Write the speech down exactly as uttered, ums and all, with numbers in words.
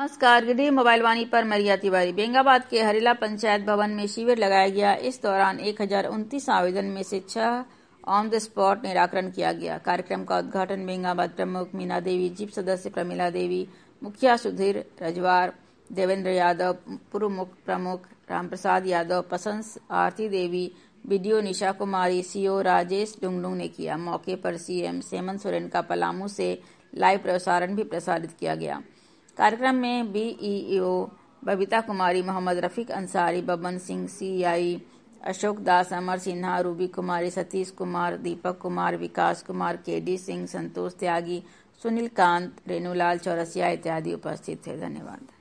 नमस्कार, गिरडीह मोबाइल वाणी पर मरिया तिवारी। बेंगाबाद के हरेला पंचायत भवन में शिविर लगाया गया। इस दौरान एक हजार उनतीस आवेदन में से छह ऑन द स्पॉट निराकरण किया गया। कार्यक्रम का उद्घाटन बेंगाबाद प्रमुख मीना देवी, जीप सदस्य प्रमिला देवी, मुखिया सुधीर रजवार, देवेंद्र यादव, पूर्व मुख्य प्रमुख रामप्रसाद यादव, पसंस आरती देवी, बीडीओ निशा कुमारी, सीओ राजेश डुंगडुंग ने किया। मौके पर सीएम हेमंत सोरेन का पलामू से लाइव प्रसारण भी प्रसारित किया गया। कार्यक्रम में BEO Babita Kumari, Mohammad Rafiq Ansari, Baban Singh, CI Ashok Das, Amar Sinha, Ruby Kumari, Satish Kumar, Deepak Kumar, Vikas Kumar, KD Singh, Santosh Tyagi, Sunil Kant, Renulal Chaurasia इत्यादि उपस्थित थे। धन्यवाद।